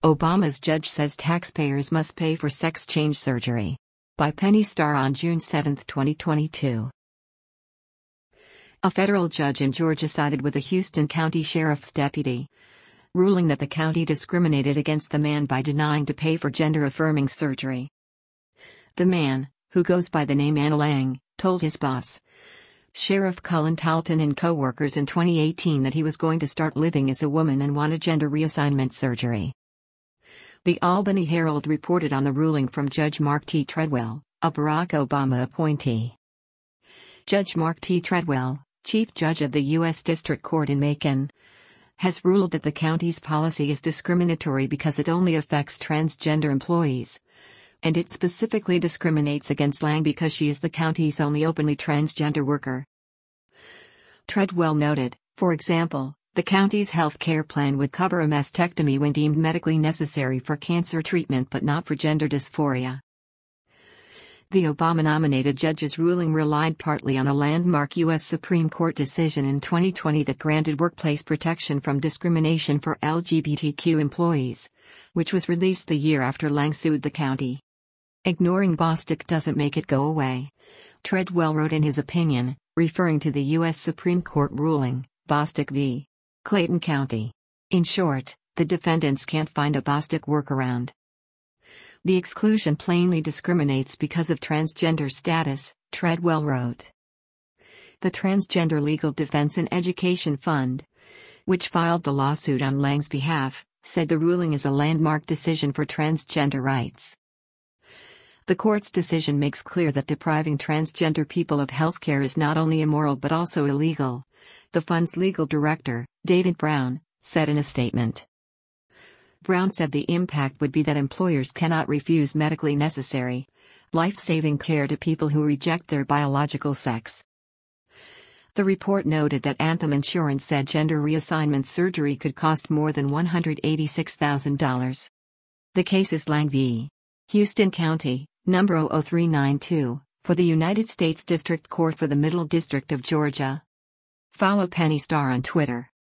Obama's judge says taxpayers must pay for sex change surgery. By Penny Starr on June 7, 2022. A federal judge in Georgia sided with a Houston County Sheriff's deputy, ruling that the county discriminated against the man by denying to pay for gender-affirming surgery. The man, who goes by the name Anna Lang, told his boss, Sheriff Cullen Talton, and co-workers in 2018 that he was going to start living as a woman and wanted gender reassignment surgery. The Albany Herald reported on the ruling from Judge Mark T. Treadwell, a Barack Obama appointee. Judge Mark T. Treadwell, Chief Judge of the U.S. District Court in Macon, has ruled that the county's policy is discriminatory because it only affects transgender employees, and it specifically discriminates against Lang because she is the county's only openly transgender worker. Treadwell noted, for example, the county's health care plan would cover a mastectomy when deemed medically necessary for cancer treatment but not for gender dysphoria. The Obama-nominated judge's ruling relied partly on a landmark U.S. Supreme Court decision in 2020 that granted workplace protection from discrimination for LGBTQ employees, which was released the year after Lang sued the county. Ignoring Bostock doesn't make it go away, Treadwell wrote in his opinion, referring to the U.S. Supreme Court ruling, Bostock v. Clayton County. In short, the defendants can't find a Bostock workaround. The exclusion plainly discriminates because of transgender status, Treadwell wrote. The Transgender Legal Defense and Education Fund, which filed the lawsuit on Lang's behalf, said the ruling is a landmark decision for transgender rights. The court's decision makes clear that depriving transgender people of health care is not only immoral but also illegal, the fund's legal director, David Brown, said in a statement. Brown said the impact would be that employers cannot refuse medically necessary, life-saving care to people who reject their biological sex. The report noted that Anthem Insurance said gender reassignment surgery could cost more than $186,000. The case is Lang v. Houston County, number 00392, for the United States District Court for the Middle District of Georgia. Follow Penny Starr on Twitter.